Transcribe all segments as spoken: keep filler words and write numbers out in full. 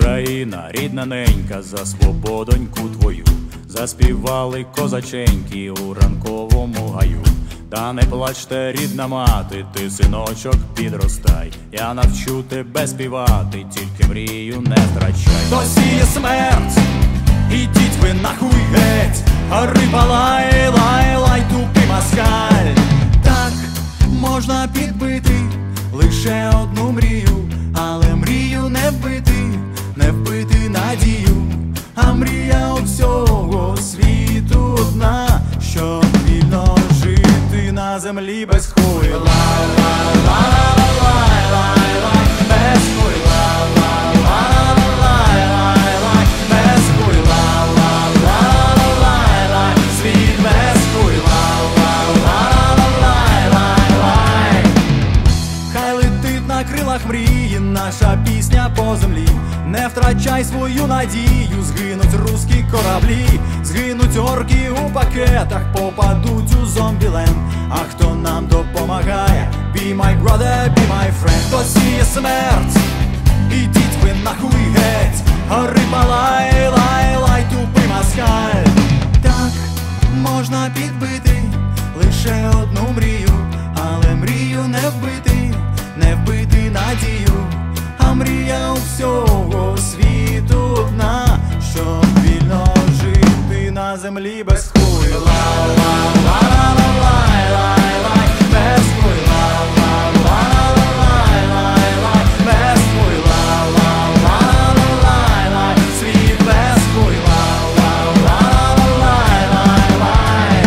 Україна, рідна ненька, за свободоньку твою заспівали козаченьки у ранковому гаю. Та не плачте, рідна мати, ти, синочок, підростай. Я навчу тебе співати, тільки мрію не втрачай. Хто сіє смерть, ідіть ви нахуй геть, гори палай, лай, лай, тупий москаль. Так можна підбити лише одну мрію, але мрію не вбити, не вбити надію. А мрія у всього світу одна, щоб вільно жити на землі без хуй. Лай, лай, лай, лай, лай, лай, без хуй. Лай, лай, лай, лай, лай, без хуй. Лай, лай, лай, лай, світ без хуй. Лай, лай, лай, лай, лай. Хай летить на крилах мрії наша пісня по землі. Не втрачай свою надію, згинуть руські кораблі, згинуть орки у пакетах, попадуть у зомбіленд. А хто нам допомагає? Be my brother, be my friend. Хто сіє смерть, ідіть ви нахуй геть, гори палай, лай, лай, тупий москаль. Так можна підбити лише одну мрію, але мрію не вбити, не вбити надію. А мрія у всього світу одна, щоб вільно жити на землі без хуй. Лай, лай, лай, лай, лай, лай, без хуй. Лай, лай, лай, лай, лай, без хуй. Лай, лай, лай, лай, світ без хуй. Лай, лай, лай, лай, лай.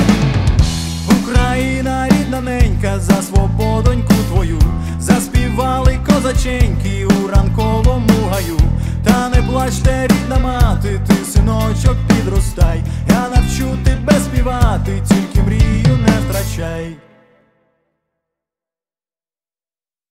Україна, рідна ненька, за свободоньку твою заспівали козаченьки у ранковому гаю. Та не плачте, рідна мати,